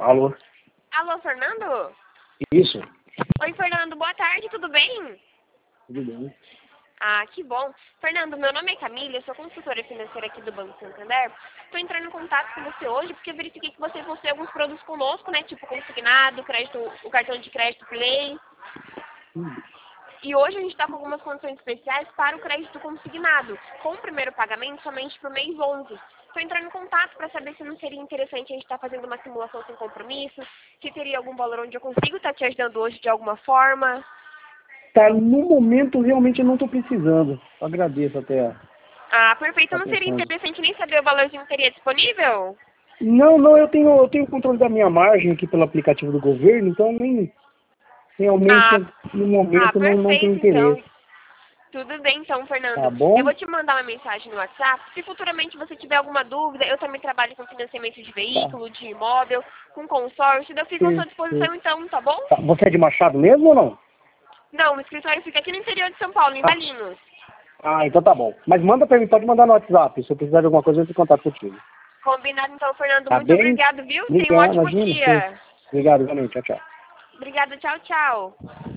Alô? Alô, Fernando? Isso. Oi, Fernando, boa tarde, tudo bem? Tudo bem. Ah, que bom. Fernando, meu nome é Camila, eu sou consultora financeira aqui do Banco Santander. Estou entrando em contato com você hoje porque eu verifiquei que você possui alguns produtos conosco, né? Tipo consignado, crédito, o cartão de crédito Play. E hoje a gente está com algumas condições especiais para o crédito consignado, com o primeiro pagamento somente para o mês 11. Estou entrando em contato para saber se não seria interessante a gente estar fazendo uma simulação sem compromisso, se teria algum valor onde eu consigo estar te ajudando hoje de alguma forma. Tá, no momento realmente eu não estou precisando. Agradeço até a Ah, perfeito. Não seria atenção. interessante nem saber o valorzinho que teria disponível? Não, eu tenho controle da minha margem aqui pelo aplicativo do governo, então nem realmente Ah, no momento não tenho perfeito, então. interesse. Tudo bem, então, Tá Fernando. Eu bom? vou te mandar uma mensagem no WhatsApp. Se futuramente você tiver alguma dúvida, eu também trabalho com financiamento de Tá. veículo, de imóvel, com consórcio. Eu fico à sua disposição, Perfeito. então, tá bom? Tá. Você é de Machado mesmo ou não? Não, o escritório fica aqui no interior de São Paulo, em Ah, Valinhos. então tá bom. Mas manda pra mim, pode mandar no WhatsApp. Se eu precisar de alguma coisa, eu entro em contato contigo. Combinado, então, Fernando. Tá Muito bem? obrigado, viu? Tenha um Obrigado, ótimo imagina. dia. Obrigado, igualmente. Tchau, tchau. Obrigada, tchau, tchau.